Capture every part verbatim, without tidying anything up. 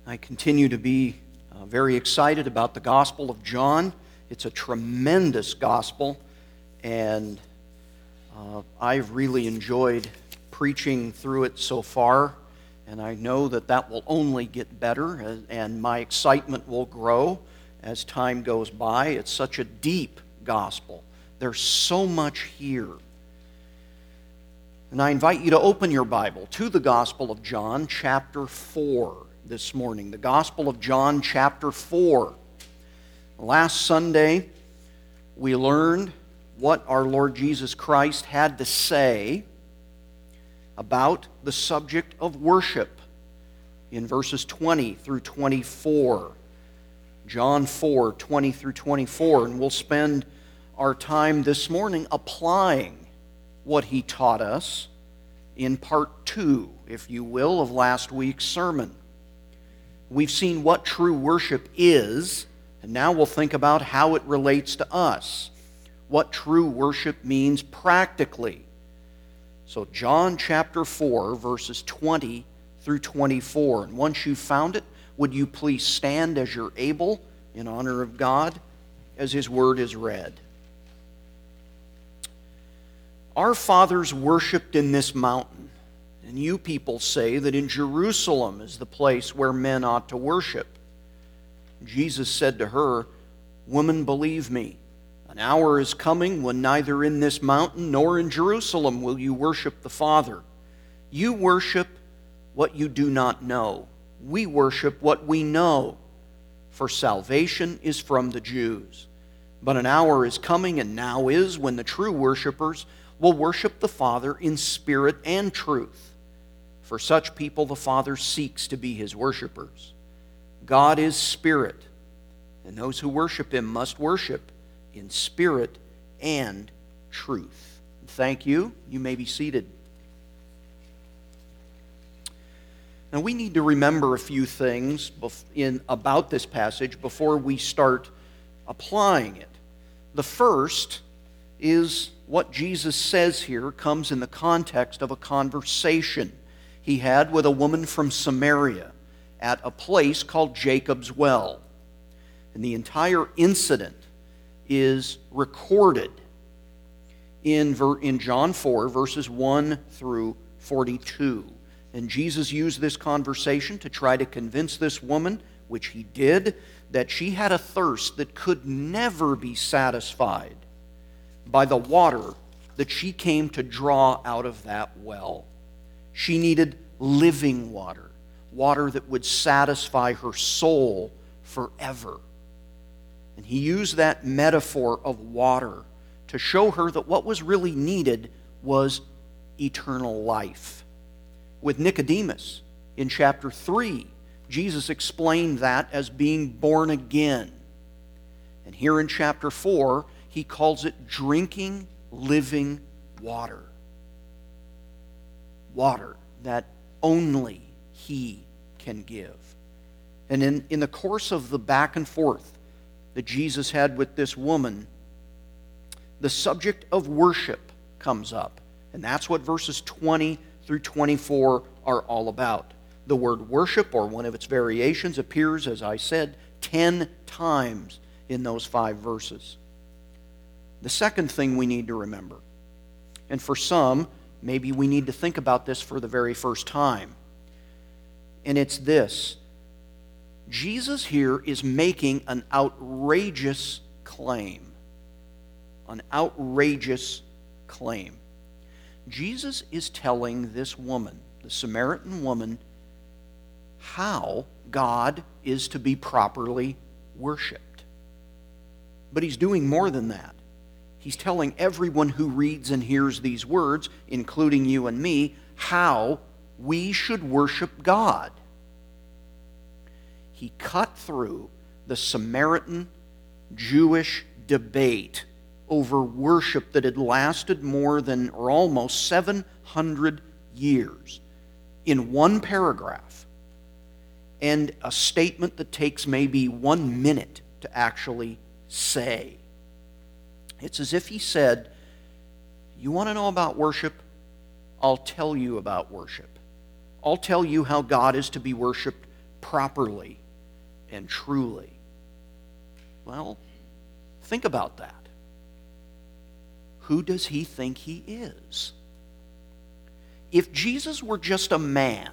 I continue to be uh, very excited about the Gospel of John. It's a tremendous gospel, and uh, I've really enjoyed preaching through it so far, and I know that that will only get better, as, and my excitement will grow as time goes by. It's such a deep gospel. There's so much here. And I invite you to open your Bible to the Gospel of John, chapter four, this morning. The Gospel of John, chapter four. Last Sunday, we learned what our Lord Jesus Christ had to say about the subject of worship in verses twenty through twenty-four. John four, twenty through twenty-four. And we'll spend our time this morning applying what he taught us in part two, if you will, of last week's sermon. We've seen what true worship is, and now we'll think about how it relates to us, what true worship means practically. So John chapter four, verses twenty through twenty-four. And once you've found it, would you please stand as you're able in honor of God as his word is read. Our fathers worshipped in this mountain, and you people say that in Jerusalem is the place where men ought to worship. Jesus said to her, "Woman, believe me, an hour is coming when neither in this mountain nor in Jerusalem will you worship the Father. You worship what you do not know. We worship what we know, for salvation is from the Jews. But an hour is coming, and now is, when the true worshipers will worship the Father in spirit and truth. For such people the Father seeks to be his worshipers. God is spirit, and those who worship him must worship in spirit and truth." Thank you. You may be seated. Now we need to remember a few things in, about this passage before we start applying it. The first is what Jesus says here comes in the context of a conversation he had with a woman from Samaria at a place called Jacob's Well. And the entire incident is recorded in, in John four, verses one through forty-two. And Jesus used this conversation to try to convince this woman, which he did, that she had a thirst that could never be satisfied by the water that she came to draw out of that well. She needed living water, water that would satisfy her soul forever. And he used that metaphor of water to show her that what was really needed was eternal life. With Nicodemus, in chapter three, Jesus explained that as being born again. And here in chapter four, he calls it drinking living water. Water that only he can give. And in, in the course of the back and forth that Jesus had with this woman, the subject of worship comes up. And that's what verses twenty through twenty-four are all about. The word worship, or one of its variations, appears, as I said, ten times in those five verses. The second thing we need to remember, and for some, maybe we need to think about this for the very first time, and it's this. Jesus here is making an outrageous claim. An outrageous claim. Jesus is telling this woman, the Samaritan woman, how God is to be properly worshiped. But he's doing more than that. He's telling everyone who reads and hears these words, including you and me, how we should worship God. He cut through the Samaritan Jewish debate over worship that had lasted more than, or almost seven hundred years in one paragraph, and a statement that takes maybe one minute to actually say. It's as if he said, you want to know about worship? I'll tell you about worship. I'll tell you how God is to be worshiped properly and truly. Well, think about that. Who does he think he is? If Jesus were just a man,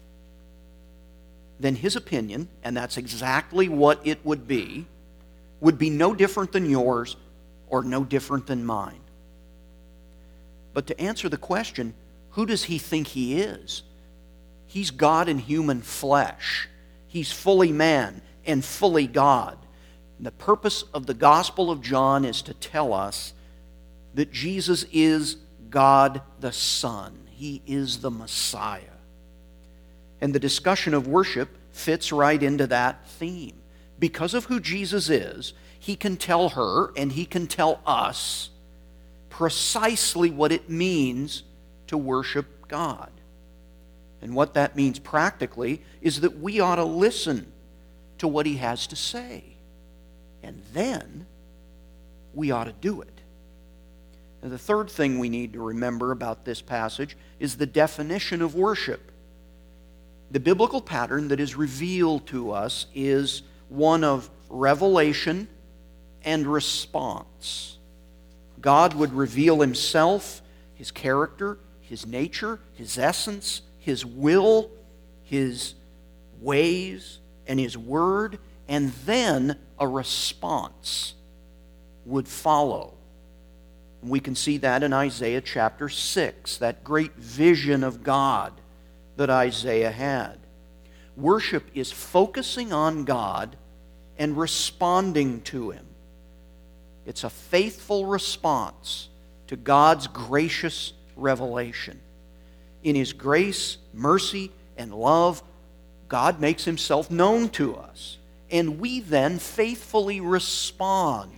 then his opinion, and that's exactly what it would be, would be no different than yours or no different than mine. But to answer the question, who does he think he is? He's God in human flesh. He's fully man and fully God. And the purpose of the Gospel of John is to tell us that Jesus is God the Son. He is the Messiah. And the discussion of worship fits right into that theme. Because of who Jesus is, he can tell her and he can tell us precisely what it means to worship God. And what that means practically is that we ought to listen to what he has to say. And then we ought to do it. And the third thing we need to remember about this passage is the definition of worship. The biblical pattern that is revealed to us is one of revelation and response. God would reveal himself, his character, his nature, his essence, his will, his ways, and his word, and then a response would follow. We can see that in Isaiah chapter six, that great vision of God that Isaiah had. Worship is focusing on God and responding to him. It's a faithful response to God's gracious revelation. In his grace, mercy, and love, God makes himself known to us, and we then faithfully respond.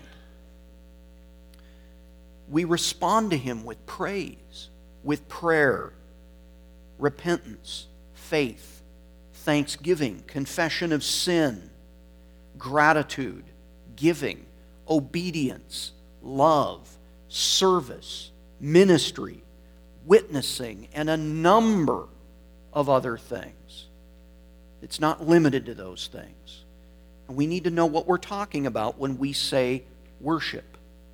We respond to him with praise, with prayer, repentance, faith, thanksgiving, confession of sin, gratitude, giving, obedience, love, service, ministry, witnessing, and a number of other things. It's not limited to those things. And we need to know what we're talking about when we say worship.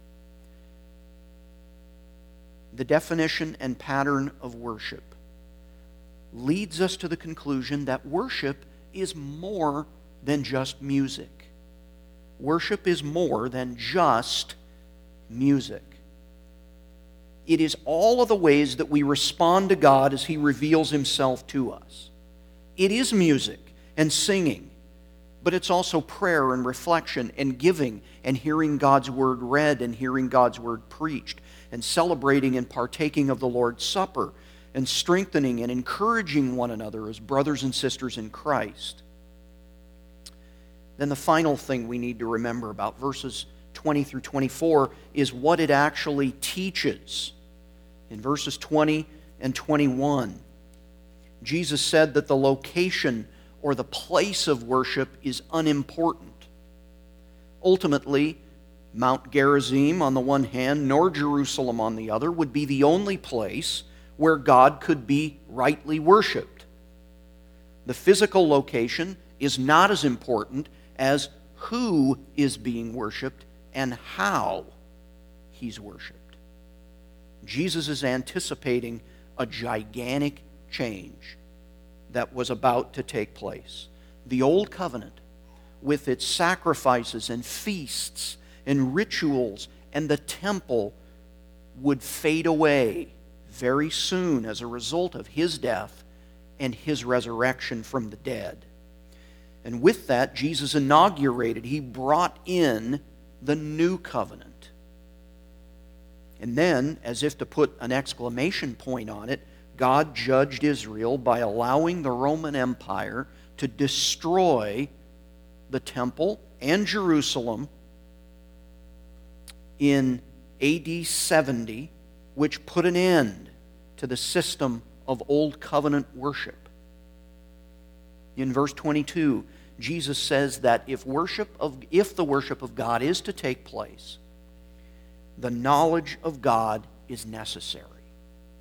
The definition and pattern of worship leads us to the conclusion that worship is more than just music. Worship is more than just music. It is all of the ways that we respond to God as he reveals himself to us. It is music and singing, but it's also prayer and reflection and giving and hearing God's word read and hearing God's word preached and celebrating and partaking of the Lord's Supper and strengthening and encouraging one another as brothers and sisters in Christ. Then the final thing we need to remember about verses twenty through twenty-four is what it actually teaches. In verses twenty and twenty-one, Jesus said that the location or the place of worship is unimportant. Ultimately, Mount Gerizim on the one hand, nor Jerusalem on the other, would be the only place where God could be rightly worshiped. The physical location is not as important as who is being worshiped and how he's worshiped. Jesus is anticipating a gigantic change that was about to take place. The old covenant, with its sacrifices and feasts and rituals and the temple, would fade away very soon as a result of his death and his resurrection from the dead. And with that, Jesus inaugurated, he brought in the new covenant. And then, as if to put an exclamation point on it, God judged Israel by allowing the Roman Empire to destroy the temple and Jerusalem in A D seventy, which put an end to the system of Old Covenant worship. In verse twenty-two, Jesus says that if worship of if the worship of God is to take place, the knowledge of God is necessary.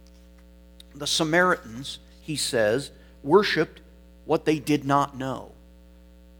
The Samaritans, he says, worshipped what they did not know.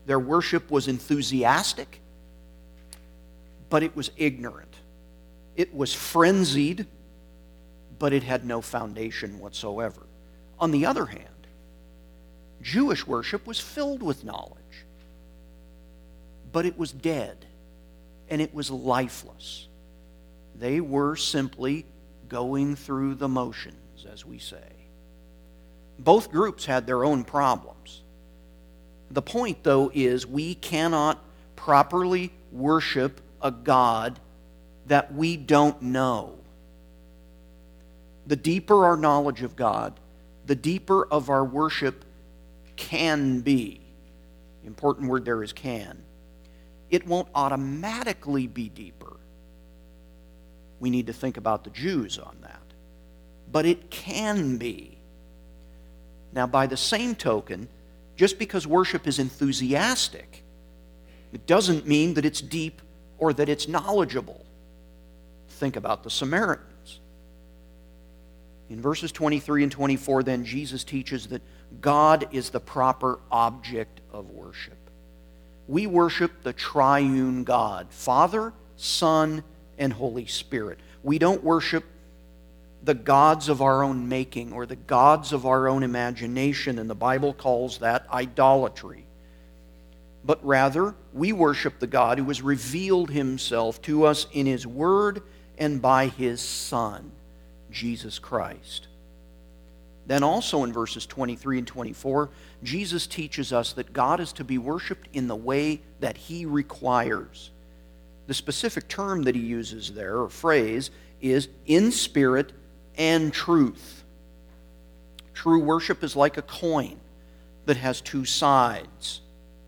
Their worship was enthusiastic, but it was ignorant. It was frenzied, but it had no foundation whatsoever. On the other hand, Jewish worship was filled with knowledge, but it was dead, and it was lifeless. They were simply going through the motions, as we say. Both groups had their own problems. The point, though, is we cannot properly worship a God that we don't know. The deeper our knowledge of God, the deeper of our worship can be. The important word there is can. It won't automatically be deeper. We need to think about the Jews on that. But it can be. Now, by the same token, just because worship is enthusiastic, it doesn't mean that it's deep or that it's knowledgeable. Think about the Samaritans. In verses twenty-three and twenty-four, then, Jesus teaches that God is the proper object of worship. We worship the triune God, Father, Son, and Holy Spirit. We don't worship the gods of our own making or the gods of our own imagination, and the Bible calls that idolatry. But rather, we worship the God who has revealed himself to us in his Word and by his Son, Jesus Christ. Then also in verses twenty-three and twenty-four, Jesus teaches us that God is to be worshiped in the way that he requires. The specific term that he uses there, or phrase, is in spirit and truth. True worship is like a coin that has two sides.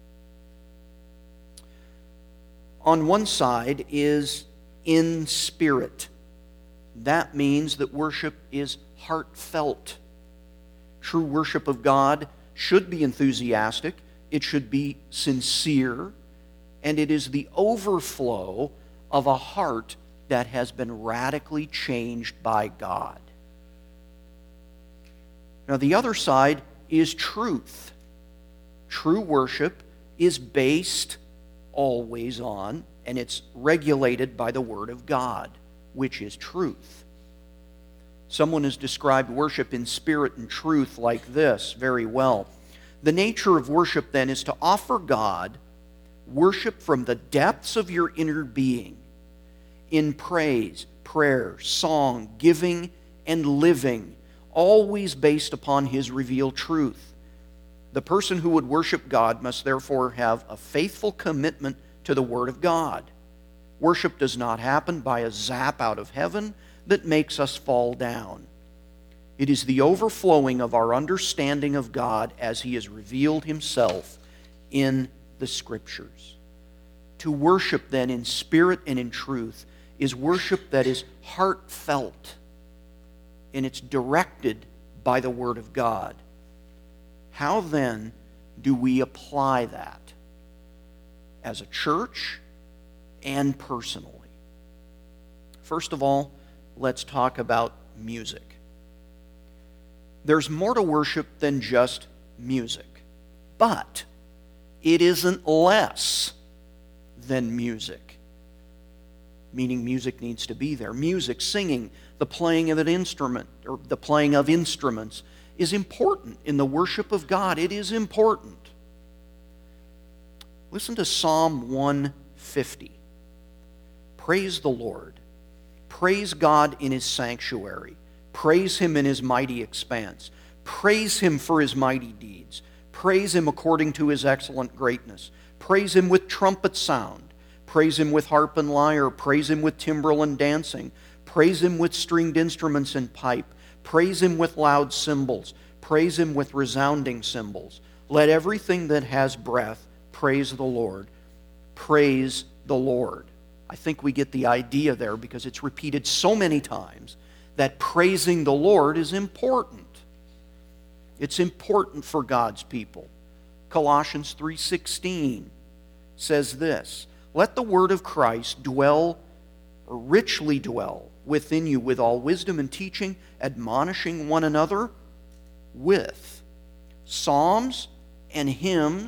On one side is in spirit. That means that worship is heartfelt. True worship of God should be enthusiastic, it should be sincere, and it is the overflow of a heart that has been radically changed by God. Now, the other side is truth. True worship is based always on, and it's regulated by the Word of God, which is truth. Someone has described worship in spirit and truth like this very well. The nature of worship, then, is to offer God worship from the depths of your inner being, in praise, prayer, song, giving, and living, always based upon his revealed truth. The person who would worship God must therefore have a faithful commitment to the Word of God. Worship does not happen by a zap out of heaven that makes us fall down. It is the overflowing of our understanding of God as he has revealed himself in the Scriptures. To worship, then, in spirit and in truth is worship that is heartfelt, and it's directed by the Word of God. How, then, do we apply that as a church and personally? First of all, let's talk about music. There's more to worship than just music, but it isn't less than music, meaning music needs to be there. Music, singing, the playing of an instrument, or the playing of instruments, is important in the worship of God. It is important. Listen to Psalm one fifty. Praise the Lord. Praise God in his sanctuary. Praise him in his mighty expanse. Praise him for his mighty deeds. Praise him according to his excellent greatness. Praise him with trumpet sound. Praise him with harp and lyre. Praise him with timbrel and dancing. Praise him with stringed instruments and pipe. Praise him with loud cymbals. Praise him with resounding cymbals. Let everything that has breath praise the Lord. Praise the Lord. I think we get the idea there because it's repeated so many times that praising the Lord is important. It's important for God's people. Colossians three sixteen says this, let the word of Christ dwell, or richly dwell, within you with all wisdom and teaching, admonishing one another with psalms and hymns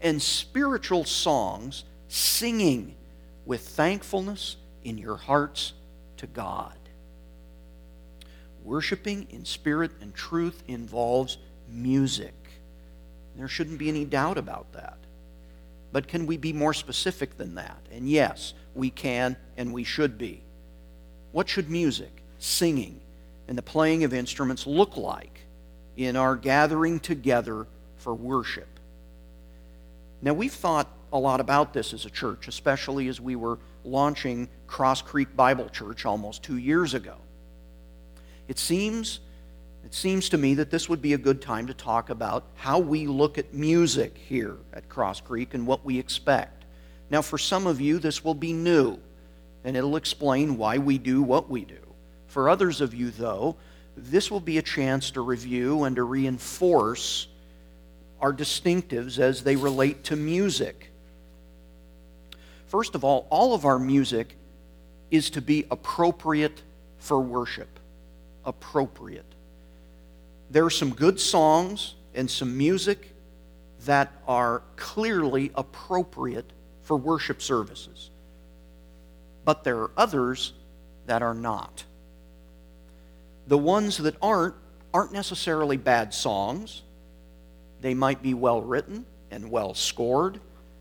and spiritual songs, singing with thankfulness in your hearts to God. Worshiping in spirit and truth involves music. There shouldn't be any doubt about that. But can we be more specific than that? And yes, we can and we should be. What should music, singing, and the playing of instruments look like in our gathering together for worship? Now, we've thought a lot about this as a church, especially as we were launching Cross Creek Bible Church almost two years ago. It seems, it seems to me that this would be a good time to talk about how we look at music here at Cross Creek and what we expect. Now, for some of you, this will be new, and it'll explain why we do what we do. For others of you, though, this will be a chance to review and to reinforce our distinctives as they relate to music. First of all, all of our music is to be appropriate for worship. Appropriate. There are some good songs and some music that are clearly appropriate for worship services. But there are others that are not. The ones that aren't, aren't necessarily bad songs. They might be well written and well scored,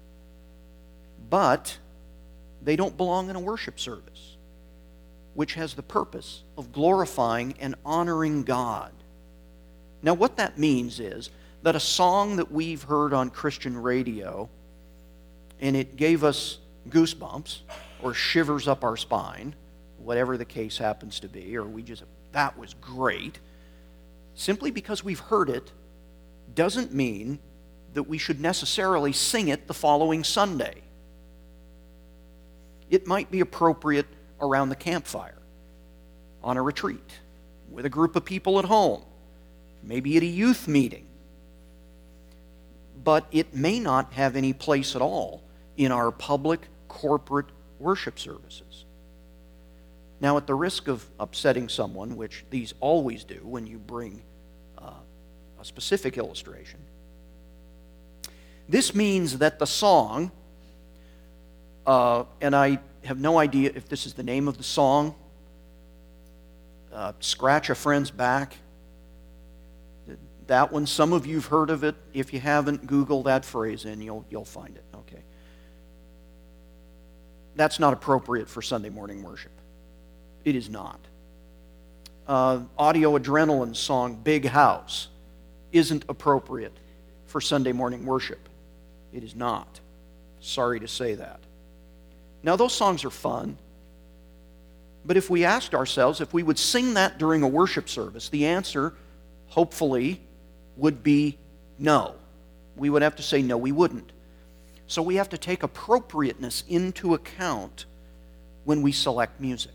but they don't belong in a worship service, which has the purpose of glorifying and honoring God. Now, what that means is that a song that we've heard on Christian radio, and it gave us goosebumps or shivers up our spine, whatever the case happens to be, or we just, that was great, simply because we've heard it doesn't mean that we should necessarily sing it the following Sunday. It might be appropriate around the campfire, on a retreat, with a group of people at home, maybe at a youth meeting. But it may not have any place at all in our public corporate worship services. Now, at the risk of upsetting someone, which these always do when you bring uh, a specific illustration, this means that the song, uh, and I have no idea if this is the name of the song, uh, Scratch a Friend's Back. That one, some of you have heard of it. If you haven't, Google that phrase and you'll, you'll find it. Okay. That's not appropriate for Sunday morning worship. It is not. Uh, Audio Adrenaline's song, Big House, isn't appropriate for Sunday morning worship. It is not. Sorry to say that. Now, those songs are fun, but if we asked ourselves if we would sing that during a worship service, the answer, hopefully, would be no. We would have to say no, we wouldn't. So we have to take appropriateness into account when we select music.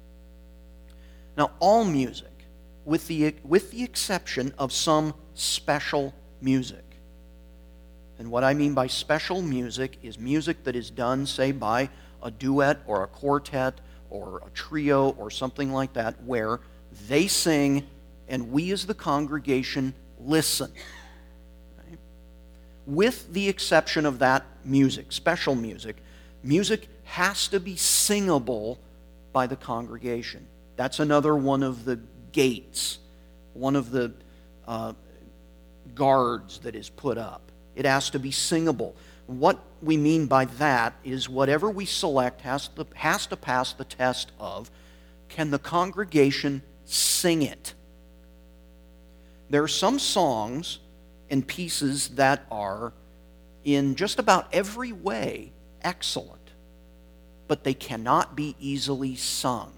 Now, all music, with the, with the exception of some special music. And what I mean by special music is music that is done, say, by a duet or a quartet or a trio or something like that, where they sing and we as the congregation listen. Okay? With the exception of that music, special music, music has to be singable by the congregation. That's another one of the gates, one of the uh, guards that is put up. It has to be singable. What we mean by that is whatever we select has to, has to pass the test of, can the congregation sing it? There are some songs and pieces that are, in just about every way, excellent, but they cannot be easily sung.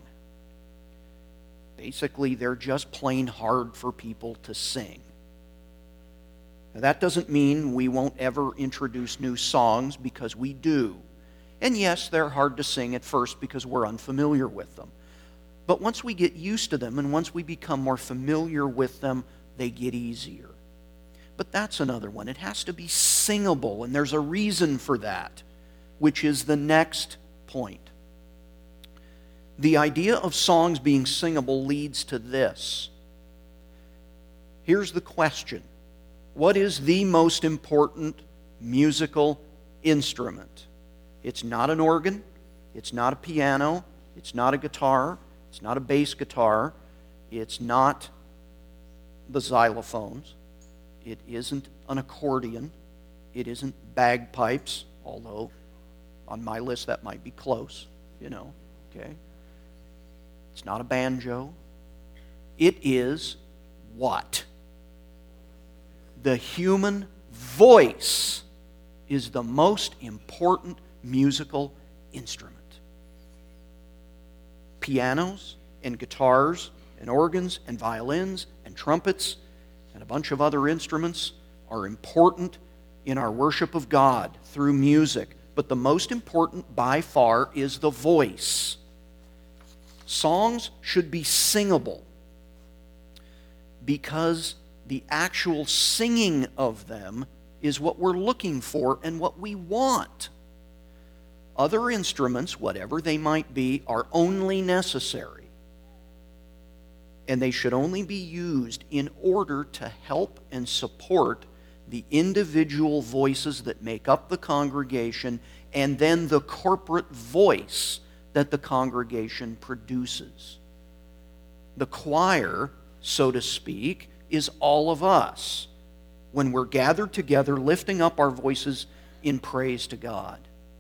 Basically, they're just plain hard for people to sing. Now, that doesn't mean we won't ever introduce new songs, because we do. And yes, they're hard to sing at first because we're unfamiliar with them. But once we get used to them and once we become more familiar with them, they get easier. But that's another one. It has to be singable, and there's a reason for that, which is the next point. The idea of songs being singable leads to this. Here's the question. What is the most important musical instrument. It's not an organ. It's not a piano. It's not a guitar. It's not a bass guitar. It's not the xylophones. It isn't an accordion. It isn't bagpipes, although on my list that might be close, you know, okay? It's not a banjo. It is what? The human voice is the most important musical instrument. Pianos and guitars and organs and violins and trumpets and a bunch of other instruments are important in our worship of God through music. But the most important by far is the voice. Songs should be singable because the actual singing of them is what we're looking for and what we want. Other instruments, whatever they might be, are only necessary. And they should only be used in order to help and support the individual voices that make up the congregation and then the corporate voice that the congregation produces. The choir, so to speak, is all of us when we're gathered together lifting up our voices in praise to God.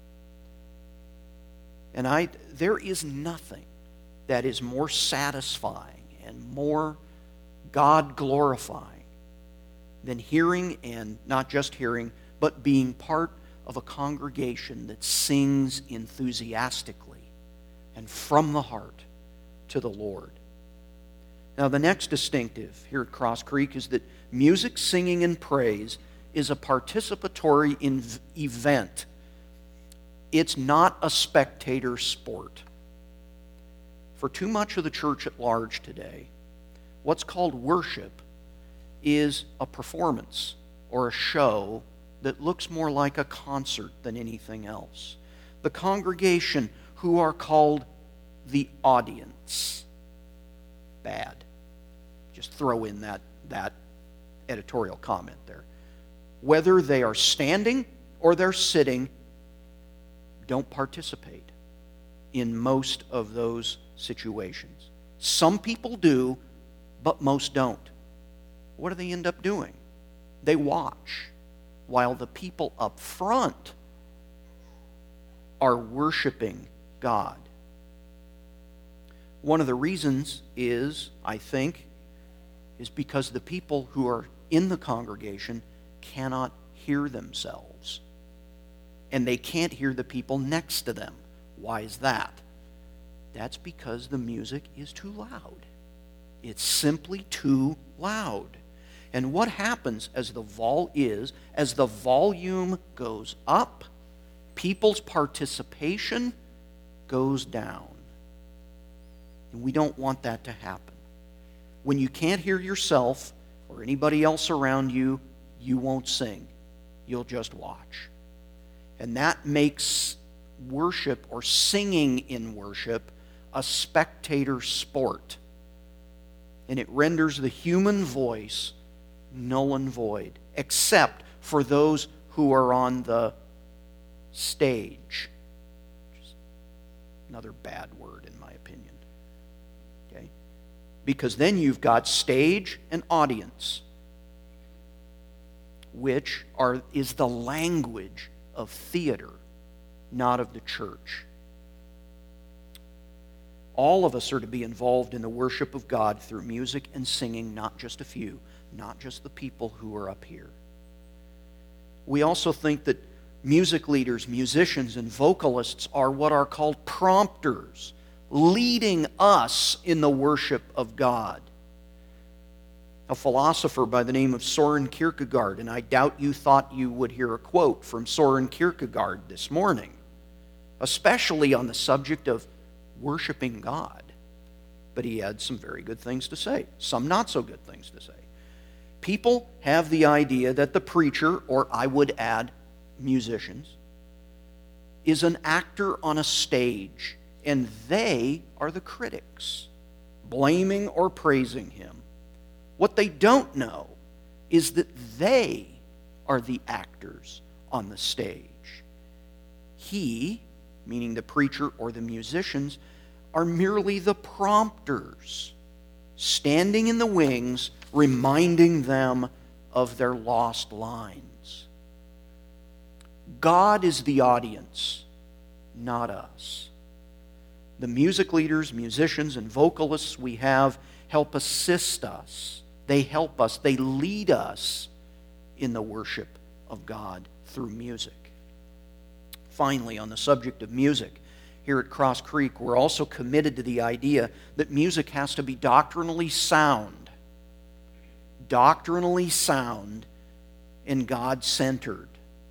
And I, there is nothing that is more satisfying and more God-glorifying than hearing, and not just hearing, but being part of a congregation that sings enthusiastically and from the heart to the Lord. Now, the next distinctive here at Cross Creek is that music, singing, and praise is a participatory in- event. It's not a spectator sport. For too much of the church at large today, what's called worship is a performance or a show that looks more like a concert than anything else. The congregation, who are called the audience. Bad. Just throw in that, that editorial comment there. Whether they are standing or they're sitting, don't participate in most of those situations. Some people do, but most don't. What do they end up doing? They watch while the people up front are worshiping God. One of the reasons is, I think, is because the people who are in the congregation cannot hear themselves. And they can't hear the people next to them. Why is that? That's because the music is too loud. It's simply too loud. And what happens as the vol is, as the volume goes up, people's participation goes down. And we don't want that to happen. When you can't hear yourself or anybody else around you, you won't sing. You'll just watch. And that makes worship or singing in worship a spectator sport. And it renders the human voice null and void, except for those who are on the stage. Just another bad word in my opinion. Okay? Because then you've got stage and audience, which are is the language of theater, not of the church. All of us are to be involved in the worship of God through music and singing, not just a few, not just the people who are up here. We also think that music leaders, musicians, and vocalists are what are called prompters, leading us in the worship of God. A philosopher by the name of Soren Kierkegaard, and I doubt you thought you would hear a quote from Soren Kierkegaard this morning, especially on the subject of worshiping God. But he had some very good things to say, some not so good things to say. People have the idea that the preacher, or I would add musicians, is an actor on a stage, and they are the critics, blaming or praising him. What they don't know is that they are the actors on the stage. He, meaning the preacher or the musicians, are merely the prompters, standing in the wings, reminding them of their lost lines. God is the audience, not us. The music leaders, musicians, and vocalists we have help assist us. They help us. They lead us in the worship of God through music. Finally, on the subject of music, here at Cross Creek, we're also committed to the idea that music has to be doctrinally sound. Doctrinally sound and God-centered.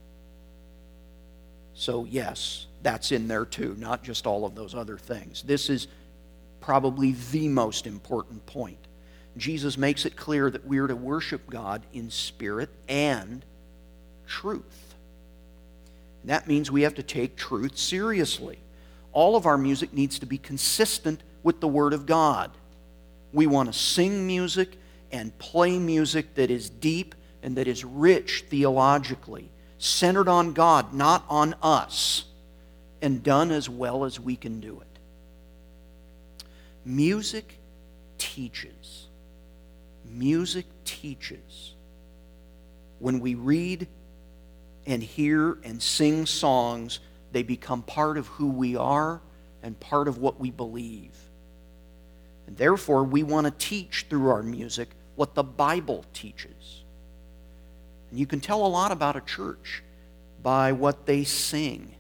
So yes, that's in there too, not just all of those other things. This is probably the most important point. Jesus makes it clear that we are to worship God in spirit and truth. That means we have to take truth seriously. All of our music needs to be consistent with the Word of God. We want to sing music and play music that is deep and that is rich theologically, centered on God, not on us, and done as well as we can do it. Music teaches. Music teaches. When we read and hear and sing songs, they become part of who we are and part of what we believe. And therefore, we want to teach through our music what the Bible teaches. And you can tell a lot about a church by what they sing.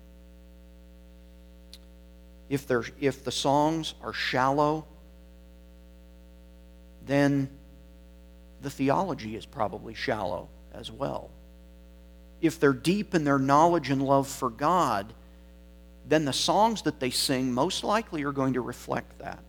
If they're, if the songs are shallow, then the theology is probably shallow as well. If they're deep in their knowledge and love for God, then the songs that they sing most likely are going to reflect that.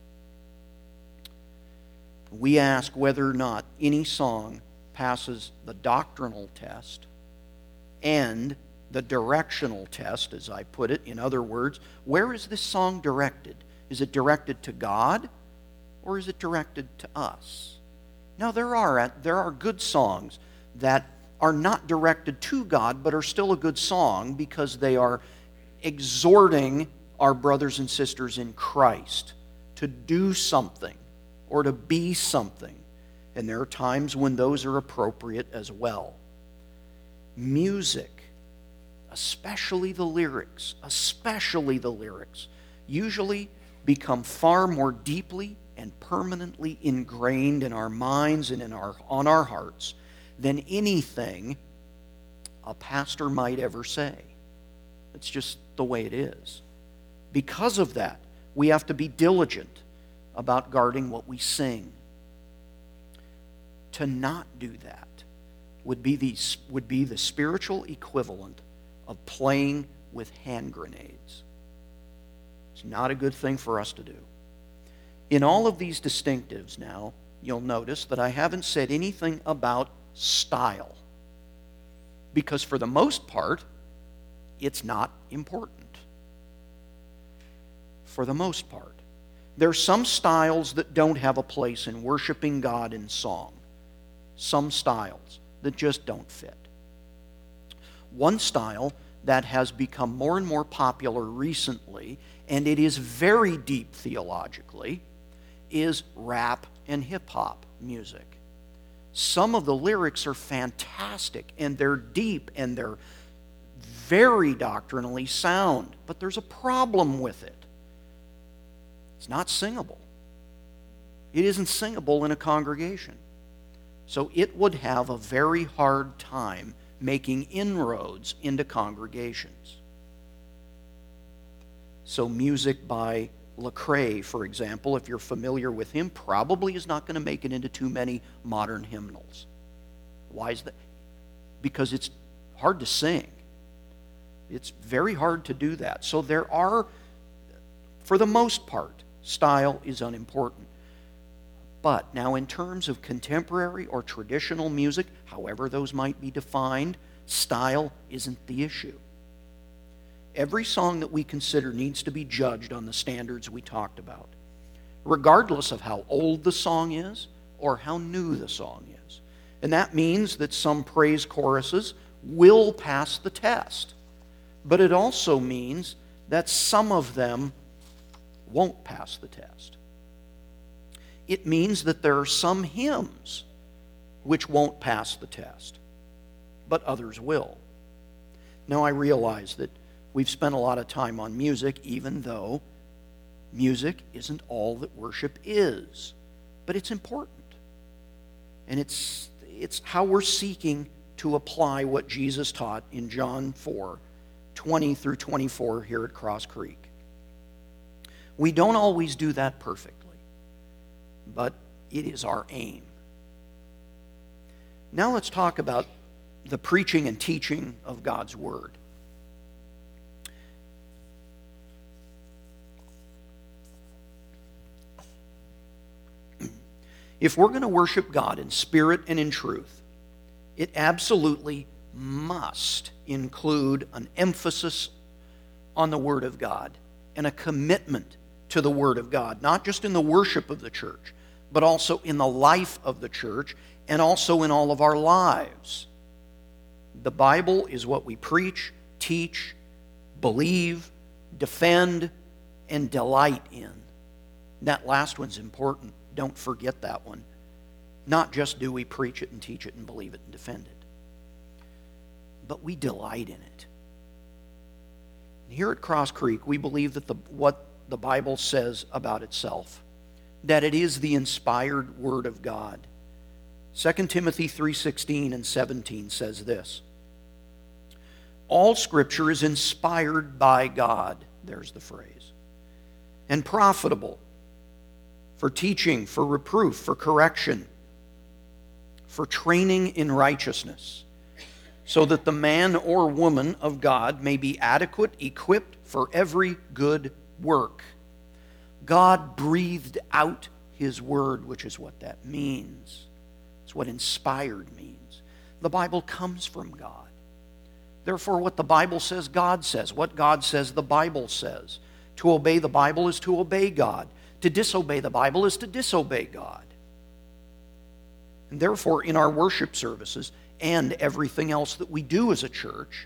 We ask whether or not any song passes the doctrinal test and the directional test, as I put it. In other words, where is this song directed? Is it directed to God or is it directed to us? Now, there are, there are good songs that are not directed to God but are still a good song because they are exhorting our brothers and sisters in Christ to do something or to be something. And there are times when those are appropriate as well. Music, especially the lyrics, especially the lyrics, usually become far more deeply and permanently ingrained in our minds and in our, on our hearts than anything a pastor might ever say. It's just the way it is. Because of that, we have to be diligent about guarding what we sing. To not do that would be the, would be the spiritual equivalent of playing with hand grenades. It's not a good thing for us to do. In all of these distinctives now, you'll notice that I haven't said anything about style. Because for the most part, it's not important. For the most part. There are some styles that don't have a place in worshiping God in song. Some styles that just don't fit. One style that has become more and more popular recently, and it is very deep theologically, is rap and hip-hop music. Some of the lyrics are fantastic, and they're deep, and they're very doctrinally sound, but there's a problem with it. It's not singable. It isn't singable in a congregation. So it would have a very hard time making inroads into congregations. So music by Lecrae, for example, if you're familiar with him, probably is not going to make it into too many modern hymnals. Why is that? Because it's hard to sing. It's very hard to do that. So there are, for the most part, style is unimportant. But now in terms of contemporary or traditional music, however those might be defined, style isn't the issue. Every song that we consider needs to be judged on the standards we talked about, regardless of how old the song is or how new the song is. And that means that some praise choruses will pass the test. But it also means that some of them won't pass the test. It means that there are some hymns which won't pass the test, but others will. Now, I realize that we've spent a lot of time on music, even though music isn't all that worship is. But it's important. And it's, it's how we're seeking to apply what Jesus taught in John four, twenty through twenty-four here at Cross Creek. We don't always do that perfectly, but it is our aim. Now let's talk about the preaching and teaching of God's Word. If we're going to worship God in spirit and in truth, it absolutely must include an emphasis on the Word of God and a commitment to the Word of God, not just in the worship of the church, but also in the life of the church and also in all of our lives. The Bible is what we preach, teach, believe, defend, and delight in. That last one's important. Don't forget that one. Not just do we preach it and teach it and believe it and defend it, but we delight in it. Here at Cross Creek, we believe that the, what the Bible says about itself, that it is the inspired Word of God. Second Timothy three sixteen and seventeen says this: all Scripture is inspired by God, there's the phrase, and profitable for teaching, for reproof, for correction, for training in righteousness, so that the man or woman of God may be adequate, equipped for every good work. God breathed out His Word, which is what that means. It's what inspired means. The Bible comes from God. Therefore, what the Bible says, God says. What God says, the Bible says. To obey the Bible is to obey God. To disobey the Bible is to disobey God. And therefore, in our worship services and everything else that we do as a church,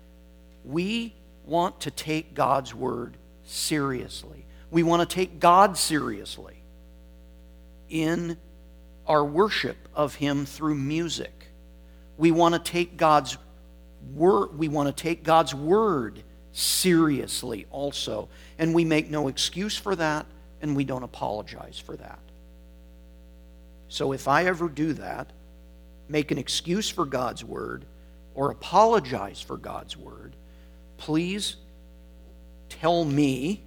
we want to take God's Word seriously. We want to take God seriously in our worship of Him through music. We want to take God's word, we want to take God's Word seriously also. And we make no excuse for that, and we don't apologize for that. So if I ever do that, make an excuse for God's Word, or apologize for God's Word, please tell me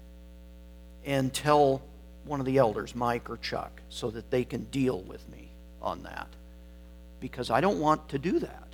and tell one of the elders, Mike or Chuck, so that they can deal with me on that. Because I don't want to do that.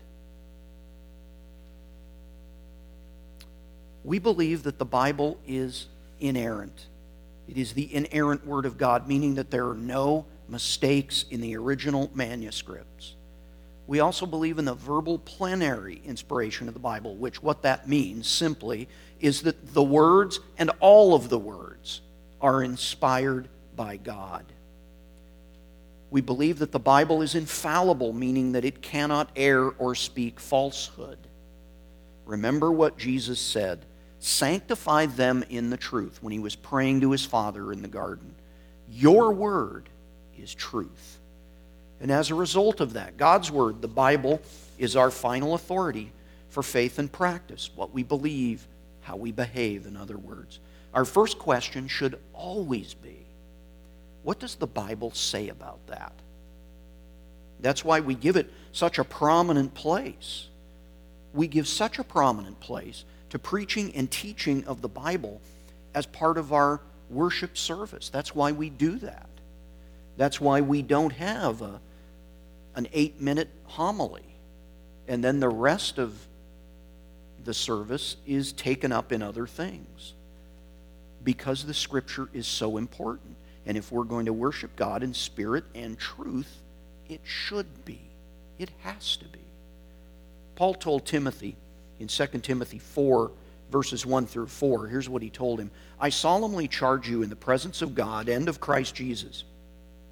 We believe that the Bible is inerrant. It is the inerrant Word of God, meaning that there are no mistakes in the original manuscripts. We also believe in the verbal plenary inspiration of the Bible, which what that means simply is that the words and all of the words are inspired by God. We believe that the Bible is infallible, meaning that it cannot err or speak falsehood. Remember what Jesus said, sanctify them in the truth, when He was praying to His Father in the garden. Your word is truth. And as a result of that, God's Word, the Bible, is our final authority for faith and practice, what we believe, how we behave, in other words. Our first question should always be, what does the Bible say about that? That's why we give it such a prominent place. We give such a prominent place to preaching and teaching of the Bible as part of our worship service. That's why we do that. That's why we don't have a, an eight-minute homily, and then the rest of the service is taken up in other things. Because the Scripture is so important. And if we're going to worship God in spirit and truth, it should be. It has to be. Paul told Timothy in Second Timothy four, verses one through four, here's what he told him. I solemnly charge you in the presence of God and of Christ Jesus,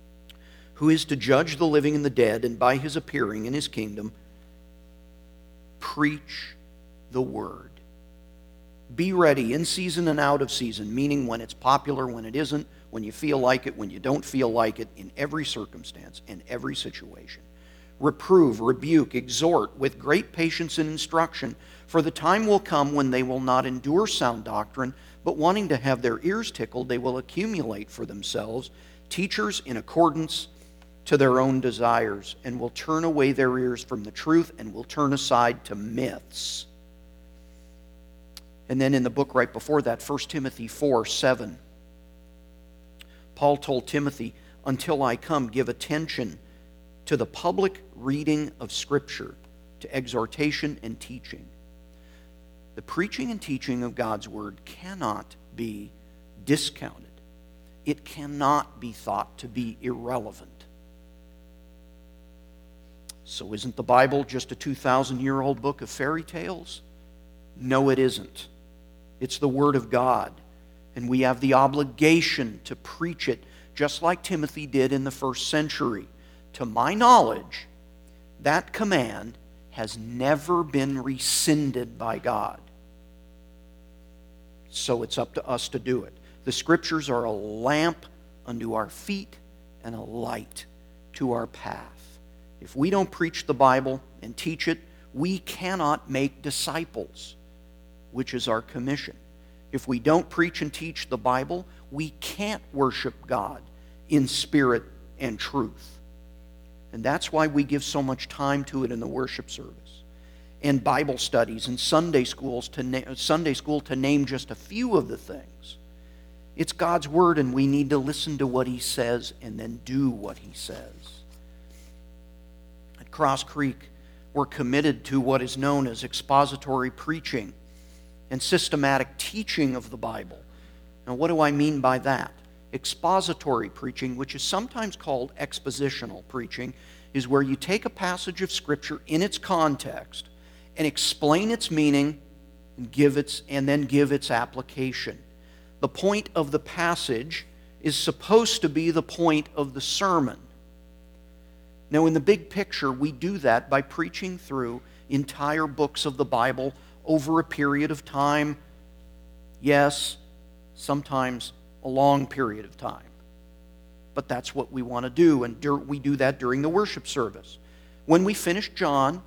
who is to judge the living and the dead, and by His appearing in His kingdom, Preach the word. Be ready in season and out of season, meaning when it's popular, when it isn't, when you feel like it, when you don't feel like it, in every circumstance, in every situation. Reprove, rebuke, exhort with great patience and instruction, for the time will come when they will not endure sound doctrine, but wanting to have their ears tickled, they will accumulate for themselves teachers in accordance to their own desires, and will turn away their ears from the truth and will turn aside to myths. And then in the book right before that, First Timothy four seven, Paul told Timothy, until I come, give attention to the public reading of Scripture, to exhortation and teaching. The preaching and teaching of God's Word cannot be discounted. It cannot be thought to be irrelevant. So isn't the Bible just a two thousand year old book of fairy tales? No, it isn't. It's the Word of God, and we have the obligation to preach it just like Timothy did in the first century. To my knowledge, that command has never been rescinded by God. So it's up to us to do it. The Scriptures are a lamp unto our feet and a light to our path. If we don't preach the Bible and teach it, we cannot make disciples, which is our commission. If we don't preach and teach the Bible, we can't worship God in spirit and truth. And that's why we give so much time to it in the worship service. And Bible studies and Sunday schools to na- Sunday school, to name just a few of the things. It's God's Word, and we need to listen to what He says and then do what He says. At Cross Creek, we're committed to what is known as expository preaching and systematic teaching of the Bible. Now, what do I mean by that? Expository preaching, which is sometimes called expositional preaching, is where you take a passage of Scripture in its context and explain its meaning and give its and then give its application. The point of the passage is supposed to be the point of the sermon. Now, in the big picture, we do that by preaching through entire books of the Bible over a period of time. Yes, sometimes a long period of time. But that's what we want to do, and dur- we do that during the worship service. When we finish John,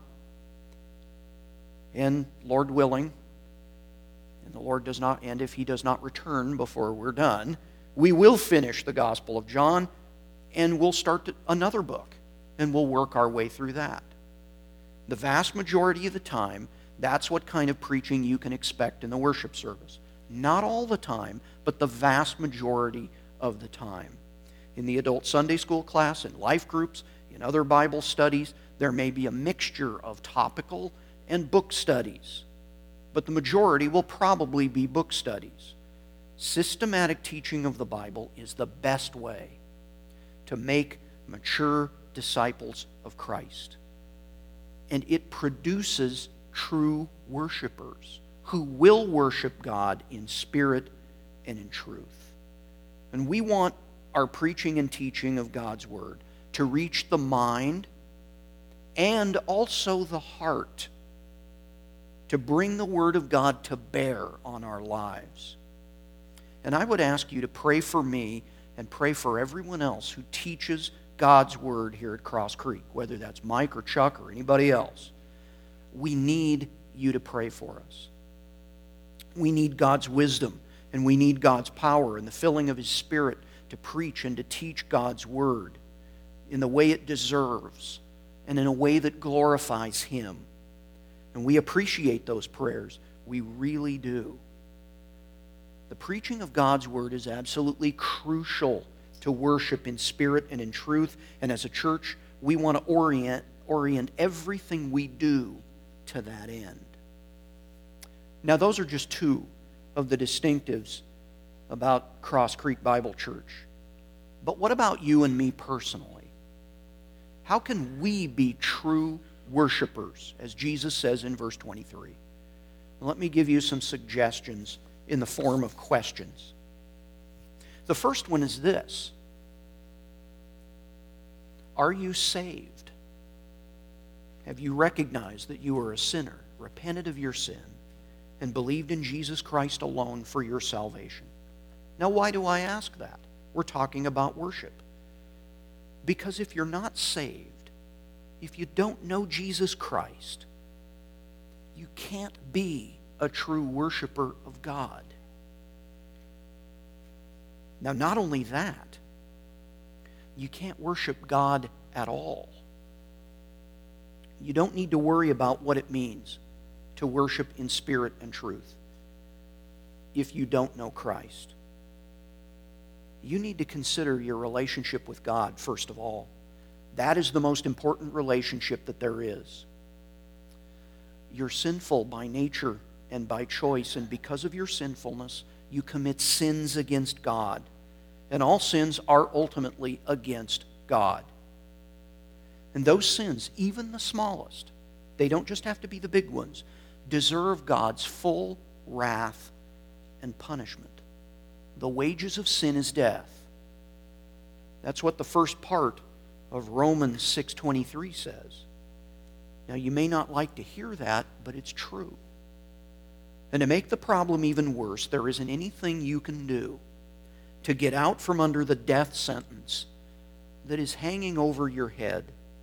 and Lord willing, and the Lord does not, and if He does not return before we're done, we will finish the Gospel of John, and we'll start another book, and we'll work our way through that. The vast majority of the time, that's what kind of preaching you can expect in the worship service. Not all the time, but the vast majority of the time. In the adult Sunday school class, in life groups, in other Bible studies, there may be a mixture of topical and book studies, but the majority will probably be book studies. Systematic teaching of the Bible is the best way to make mature disciples of Christ. And it produces true worshipers who will worship God in spirit and in truth. And we want our preaching and teaching of God's Word to reach the mind and also the heart, to bring the Word of God to bear on our lives. And I would ask you to pray for me and pray for everyone else who teaches God's Word here at Cross Creek, whether that's Mike or Chuck or anybody else. We need you to pray for us. We need God's wisdom, and we need God's power and the filling of His Spirit to preach and to teach God's Word in the way it deserves and in a way that glorifies Him. And we appreciate those prayers. We really do. The preaching of God's Word is absolutely crucial to worship in spirit and in truth. And as a church, we want to orient, orient everything we do to that end. Now, those are just two of the distinctives about Cross Creek Bible Church. But what about you and me personally? How can we be true worshipers, as Jesus says in verse twenty-three? Let me give you some suggestions in the form of questions. The first one is this: are you saved? Have you recognized that you are a sinner, repented of your sin, and believed in Jesus Christ alone for your salvation? Now, why do I ask that? We're talking about worship. Because if you're not saved, if you don't know Jesus Christ, you can't be a true worshiper of God. Now, not only that, you can't worship God at all. You don't need to worry about what it means to worship in spirit and truth if you don't know Christ. You need to consider your relationship with God, first of all. That is the most important relationship that there is. You're sinful by nature and by choice, and because of your sinfulness, you commit sins against God. And all sins are ultimately against God. And those sins, even the smallest, they don't just have to be the big ones, deserve God's full wrath and punishment. The wages of sin is death. That's what the first part of Romans six twenty-three says. Now, you may not like to hear that, but it's true. And to make the problem even worse, there isn't anything you can do to get out from under the death sentence that is hanging over your head.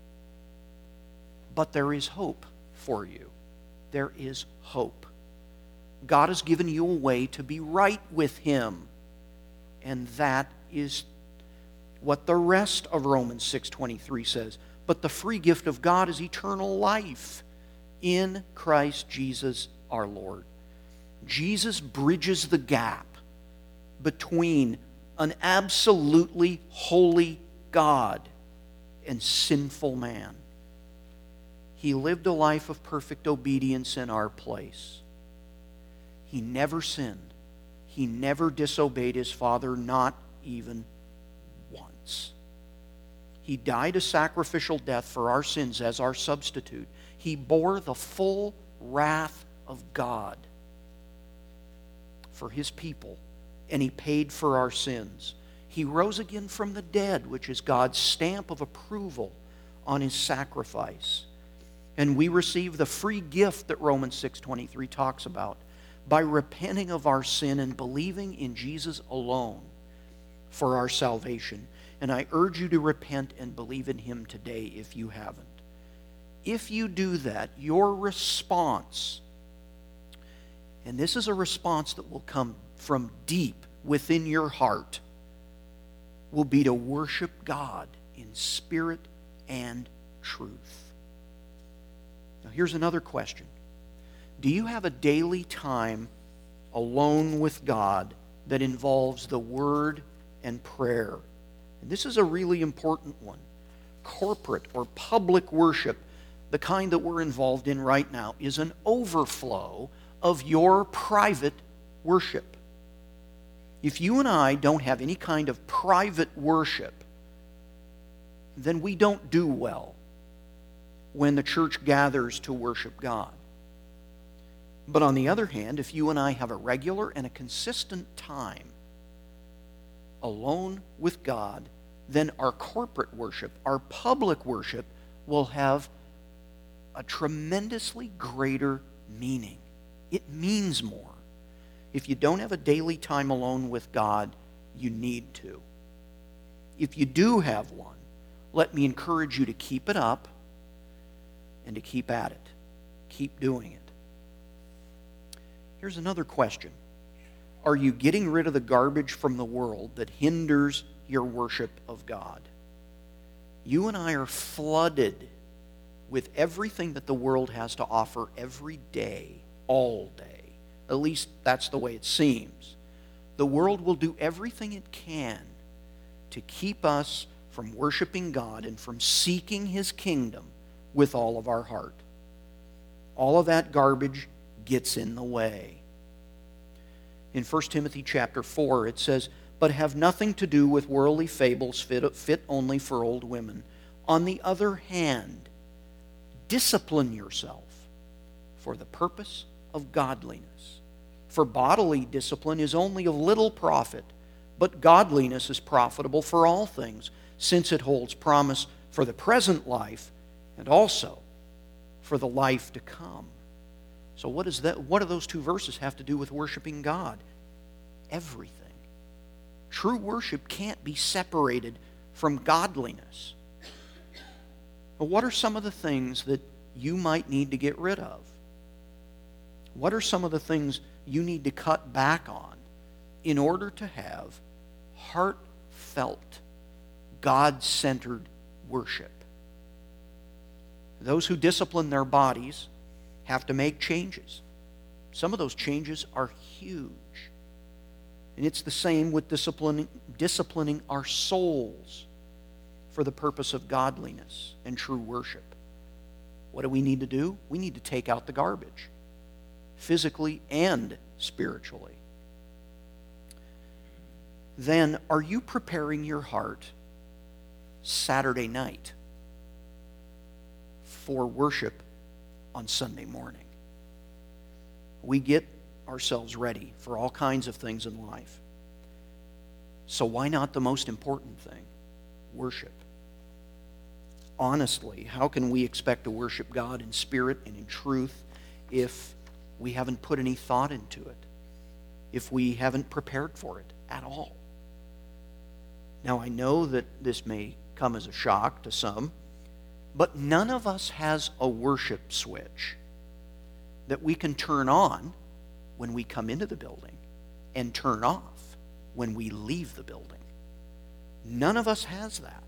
But there is hope for you. There is hope. God has given you a way to be right with Him. And that is what the rest of Romans six twenty-three says. But the free gift of God is eternal life in Christ Jesus our Lord. Jesus bridges the gap between an absolutely holy God and sinful man. He lived a life of perfect obedience in our place. He never sinned. He never disobeyed His Father, not even once. He died a sacrificial death for our sins as our substitute. He bore the full wrath of God for His people, and He paid for our sins. He rose again from the dead, which is God's stamp of approval on His sacrifice. And we receive the free gift that Romans six twenty-three talks about by repenting of our sin and believing in Jesus alone for our salvation. And I urge you to repent and believe in Him today if you haven't. If you do that, your response, and this is a response that will come from deep within your heart, will be to worship God in spirit and truth. Now, here's another question. Do you have a daily time alone with God that involves the Word and prayer? And this is a really important one. Corporate or public worship, the kind that we're involved in right now, is an overflow of your private worship. If you and I don't have any kind of private worship, then we don't do well when the church gathers to worship God. But on the other hand, if you and I have a regular and a consistent time alone with God, then our corporate worship, our public worship, will have a tremendously greater meaning. It means more. If you don't have a daily time alone with God, you need to. If you do have one, let me encourage you to keep it up and to keep at it. Keep doing it. Here's another question. Are you getting rid of the garbage from the world that hinders your worship of God? You and I are flooded with everything that the world has to offer every day, all day. At least that's the way it seems. The world will do everything it can to keep us from worshiping God and from seeking His kingdom with all of our heart. All of that garbage gets in the way. In First Timothy chapter four, it says, "But have nothing to do with worldly fables fit, fit only for old women. On the other hand, discipline yourself for the purpose of godliness. For bodily discipline is only of little profit, but godliness is profitable for all things, since it holds promise for the present life and also for the life to come. So what is that? What do those two verses have to do with worshiping God? Everything. True worship can't be separated from godliness. But what are some of the things that you might need to get rid of? What are some of the things you need to cut back on in order to have heartfelt, God-centered worship? Those who discipline their bodies have to make changes. Some of those changes are huge. And it's the same with disciplining, disciplining our souls for the purpose of godliness and true worship. What do we need to do? We need to take out the garbage, physically and spiritually. Then, are you preparing your heart Saturday night for worship on Sunday morning? We get ourselves ready for all kinds of things in life. So why not the most important thing? Worship. Honestly, how can we expect to worship God in spirit and in truth if we haven't put any thought into it? If we haven't prepared for it at all? Now, I know that this may come as a shock to some, but none of us has a worship switch that we can turn on when we come into the building and turn off when we leave the building. None of us has that.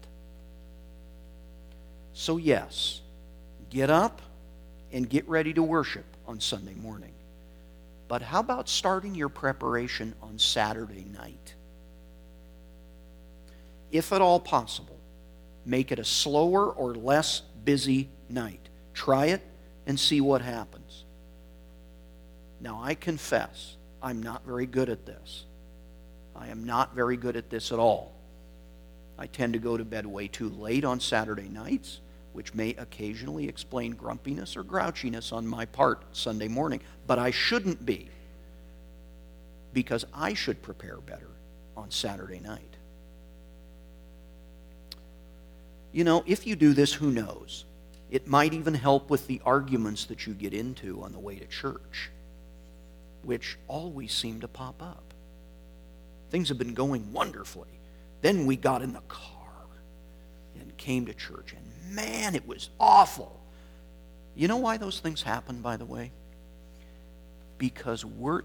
So yes, get up and get ready to worship on Sunday morning. But how about starting your preparation on Saturday night? If at all possible, make it a slower or less busy night. Try it and see what happens. Now, I confess, I'm not very good at this. I am not very good at this at all. I tend to go to bed way too late on Saturday nights, which may occasionally explain grumpiness or grouchiness on my part Sunday morning. But I shouldn't be, because I should prepare better on Saturday night. You know, if you do this, who knows? It might even help with the arguments that you get into on the way to church, which always seem to pop up. Things have been going wonderfully. Then we got in the car and came to church, and man, it was awful. You know why those things happen, by the way? Because we're...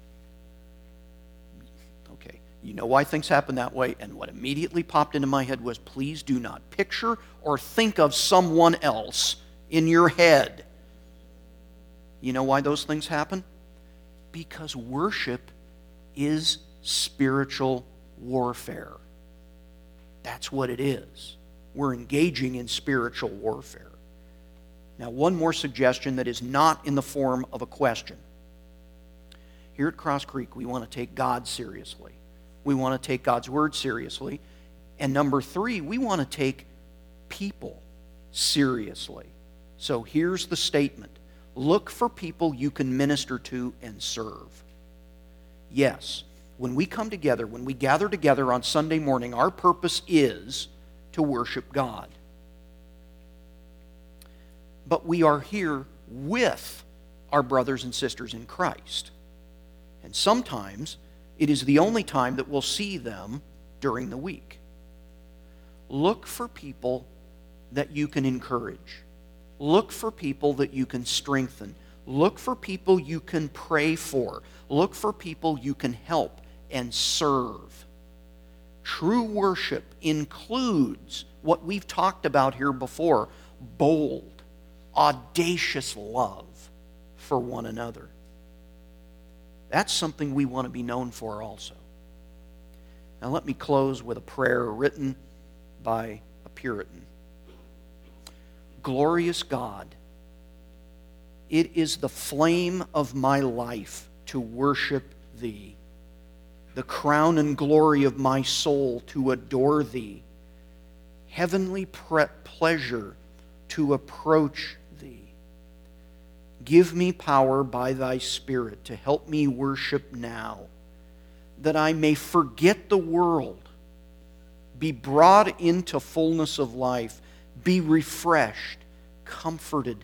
Okay, you know why things happen that way, and what immediately popped into my head was, please do not picture or think of someone else in your head. You know why those things happen? Because worship is spiritual warfare. That's what it is. We're engaging in spiritual warfare. Now, one more suggestion that is not in the form of a question. Here at Cross Creek, we want to take God seriously. We want to take God's Word seriously. And number three, we want to take people seriously. So here's the statement. Look for people you can minister to and serve. Yes, when we come together, when we gather together on Sunday morning, our purpose is to worship God. But we are here with our brothers and sisters in Christ. And sometimes it is the only time that we'll see them during the week. Look for people that you can encourage. Look for people that you can strengthen. Look for people you can pray for. Look for people you can help and serve. True worship includes what we've talked about here before, bold, audacious love for one another. That's something we want to be known for also. Now let me close with a prayer written by a Puritan. Glorious God, it is the flame of my life to worship Thee, the crown and glory of my soul to adore Thee, heavenly pre- pleasure to approach Thee. Give me power by Thy Spirit to help me worship now, that I may forget the world, be brought into fullness of life, be refreshed, comforted,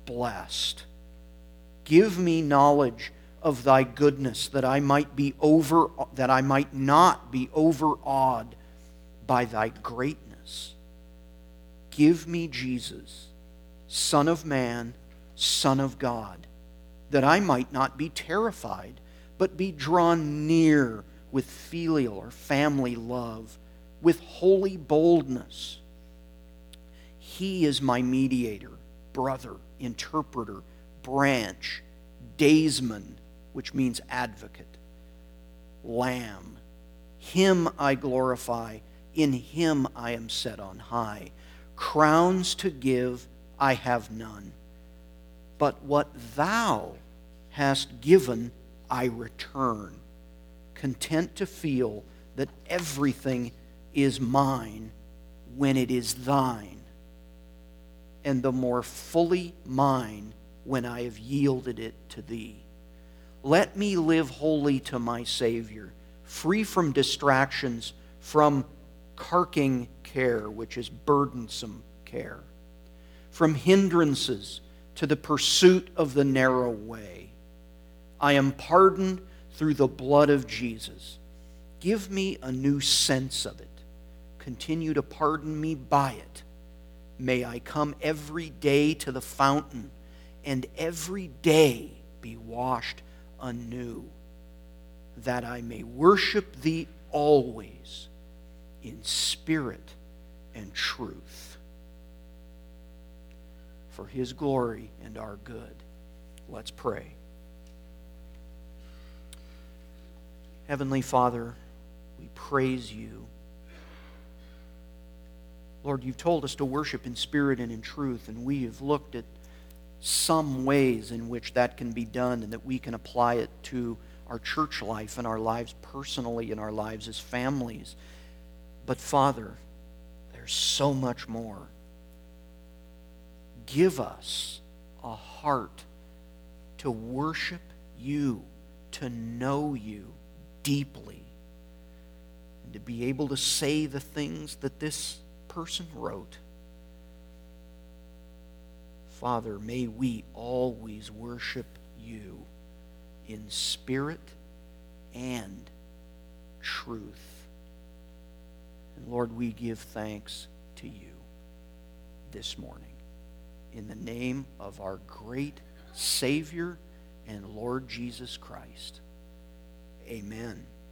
blessed. Give me knowledge of thy goodness, that I might be over that I might not be overawed by thy greatness. Give me Jesus, Son of Man, Son of God, that I might not be terrified, but be drawn near with filial or family love, with holy boldness. He is my mediator, brother, interpreter, branch, daysman, which means advocate, lamb. Him I glorify, in him I am set on high. Crowns to give I have none, but what thou hast given I return, content to feel that everything is mine when it is thine, and the more fully mine when I have yielded it to thee. Let me live wholly to my Savior, free from distractions, from carking care, which is burdensome care, from hindrances to the pursuit of the narrow way. I am pardoned through the blood of Jesus. Give me a new sense of it. Continue to pardon me by it. May I come every day to the fountain, and every day be washed anew, that I may worship thee always in spirit and truth. For his glory and our good. Let's pray. Heavenly Father, we praise you. Lord, you've told us to worship in spirit and in truth, and we have looked at some ways in which that can be done and that we can apply it to our church life and our lives personally and our lives as families. But Father, there's so much more. Give us a heart to worship you, to know you deeply, and to be able to say the things that this person wrote. Father, may we always worship you in spirit and truth. And Lord, we give thanks to you this morning. In the name of our great Savior and Lord Jesus Christ. Amen.